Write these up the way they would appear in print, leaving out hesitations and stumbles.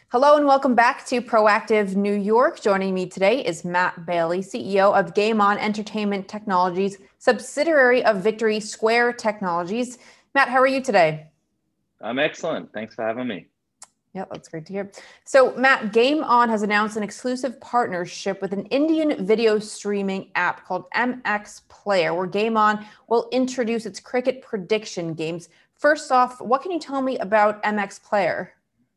Hello and welcome back to Proactive New York. Joining me today is Matt Bailey, CEO of Game On Entertainment Technologies, subsidiary of Victory Square Technologies. Matt, how are you today? I'm excellent. Thanks for having me. Yeah, that's great to hear. So, Matt, Game On has announced an exclusive partnership with an Indian video streaming app called MX Player, where Game On will introduce its cricket prediction games. First off, what can you tell me about MX Player?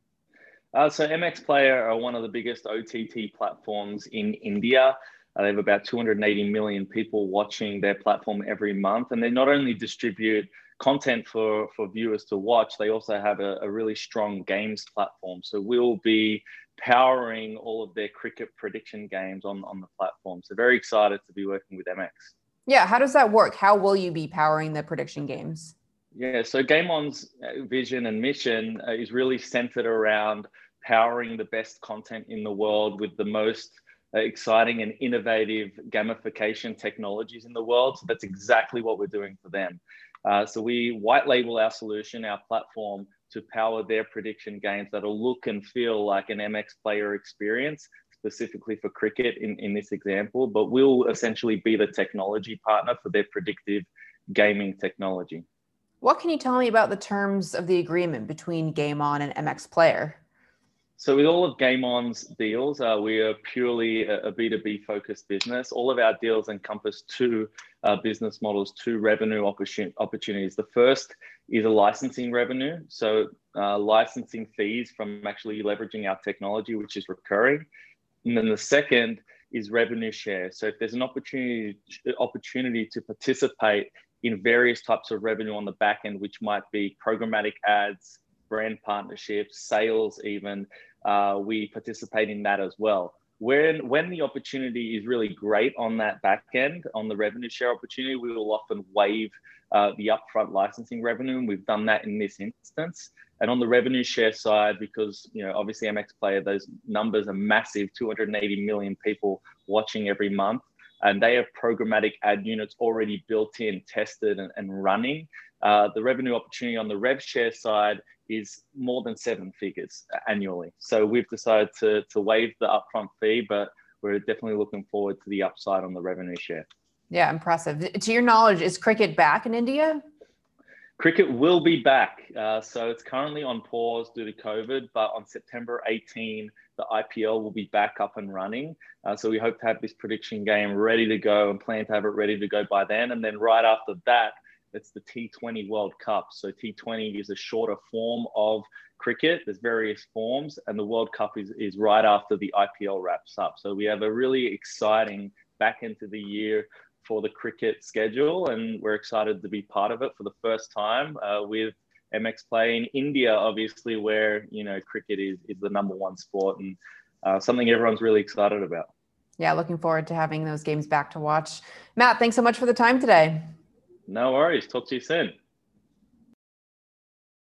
So MX Player are one of the biggest OTT platforms in India. They have about 280 million people watching their platform every month. And they not only distribute content for viewers to watch, they also have a really strong games platform. So we'll be powering all of their cricket prediction games on the platform. So very excited to be working with MX. Yeah, how does that work? How will you be powering the prediction games? Yeah, so Game On's vision and mission is really centered around powering the best content in the world with the most exciting and innovative gamification technologies in the world. So that's exactly what we're doing for them. So we white label our solution, our platform, to power their prediction games that'll look and feel like an MX Player experience, specifically for cricket in this example, but we'll essentially be the technology partner for their predictive gaming technology. What can you tell me about the terms of the agreement between Game On and MX Player? So with all of Game On's deals, we are purely a B2B focused business. All of our deals encompass two business models, two revenue opportunities. The first is a licensing revenue. So licensing fees from actually leveraging our technology, which is recurring. And then the second is revenue share. So if there's an opportunity to participate in various types of revenue on the back end, which might be programmatic ads, brand partnerships, sales even, we participate in that as well. When the opportunity is really great on that back end, on the revenue share opportunity, we will often waive the upfront licensing revenue, and we've done that in this instance. And on the revenue share side, because obviously MX Player, those numbers are massive, 280 million people watching every month, and they have programmatic ad units already built in, tested and running. The revenue opportunity on the rev share side is more than seven figures annually. So we've decided to waive the upfront fee, but we're definitely looking forward to the upside on the revenue share. Yeah, impressive. To your knowledge, is cricket back in India? Cricket will be back. So it's currently on pause due to COVID, but on September 18, the IPL will be back up and running. So we hope to have this prediction game ready to go and plan to have it ready to go by then. And then right after that, it's the T20 World Cup. So T20 is a shorter form of cricket. There's various forms, and the World Cup is right after the IPL wraps up. So we have a really exciting back end to the year for the cricket schedule, and we're excited to be part of it for the first time with MX Play in India, obviously, where cricket is the number one sport and something everyone's really excited about. Yeah, looking forward to having those games back to watch. Matt, thanks so much for the time today. No worries. Talk to you soon.